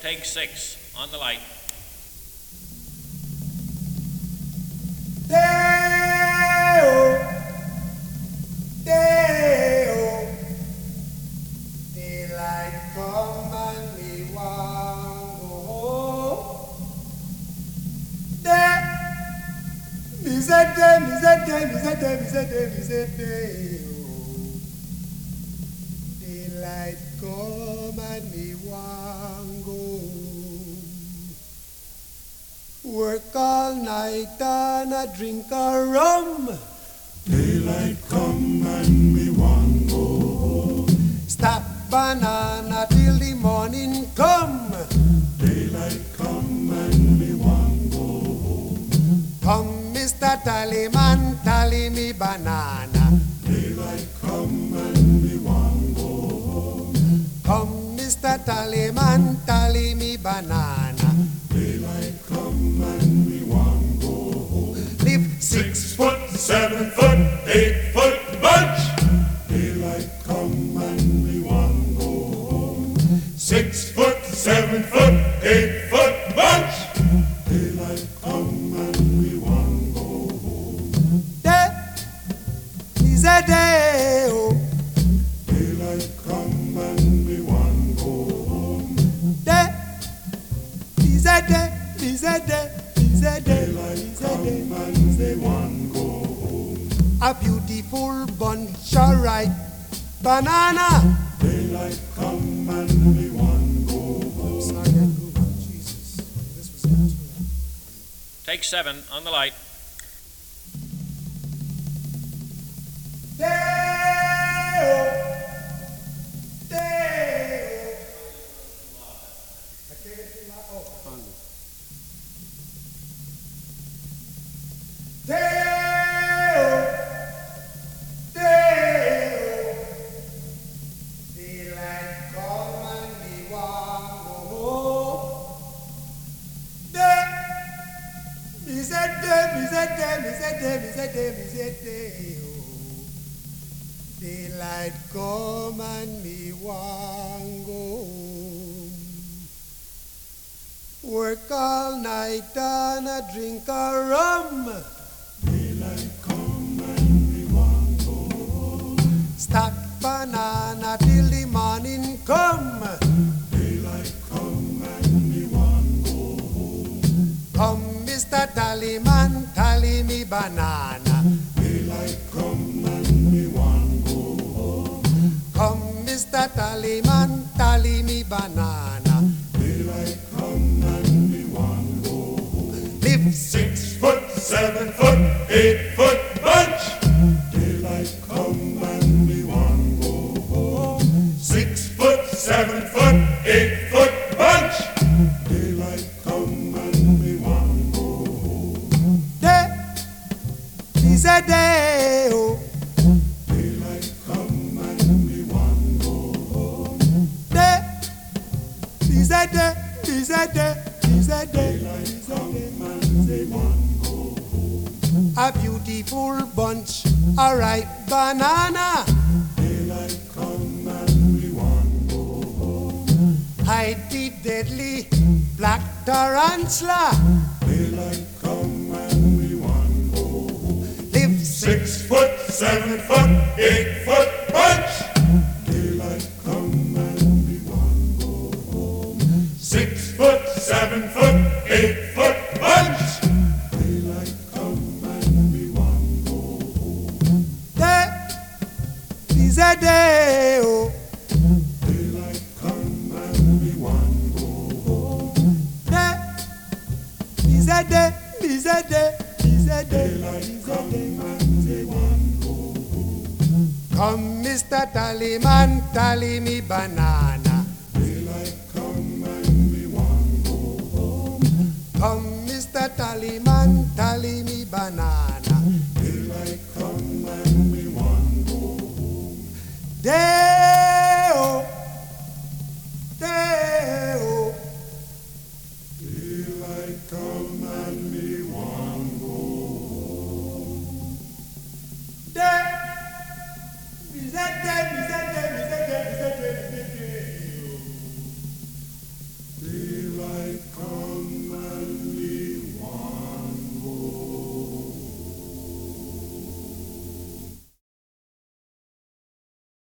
Take 6 on the light. Day-o, day-o, daylight come and me want go home. Day, me say day, me say day, me say day, me say day, me say day-o. Daylight come and me want go home. Work all night and a drink a rum. Daylight come and me want go home. Stack banana till the morning come. Daylight come and me want go home. Come, Mr. Tallyman, tally me banana. Daylight come and me want go home. Come, Mr. Tallyman, tally me banana. Daylight come and me want go home. Live 6 foot, 7 foot, 8 foot bunch. Daylight come and me want go home. 6 foot, 7 foot, 8 foot bunch. Daylight come and me want go home. day, is a day, oh. Daylight come and me want go home. Day, is a day, is a day, is a day, Daylight is a come day. and me want go home. A beautiful bunch of ripe banana. Daylight come and me want go home. Sorry, I moved. Jesus, this was getting too loud. Take 7 on the light. Day-o, day-o. I can't get too loud. Oh, day-o, day-o. Daylight come and me want go home. Day, me say day, me say day, me say day, me say day, me say day, oh. Daylight come and me want go home. Work all night and a drink a rum. Daylight come and me want go home. Stack banana till the morning come. Daylight come and me want go home. Come, Mr. Tallyman, tally me banana. Daylight come and me want go home. Come, Mr. Tallyman, tally me banana. Daylight come and me want go home. Live 6 foot, 7 foot, 8 foot bunch. Daylight come and me want go home. 6 foot, 7 foot, 8 foot bunch. Daylight come and me want go home. day, is a day, oh. Daylight come and me want go home. Day, is a day, is a day, is a day, Daylight is a come day. and me want go home. A beautiful bunch of ripe banana. Daylight come and me want go home. Hide the deadly black tarantula. Daylight come and me want go home. Live 6 foot, 7 foot, 8 foot bunch. Daylight come and me want go home. 6 foot, 7 foot, 8 foot bunch. Daylight come and me want go home. day, is a day, oh. Daylight come and me want go home. Day, is a day, is a day, is a day, Daylight is a come day. and me want go home. Come, Mr. Tallyman, tally me banana.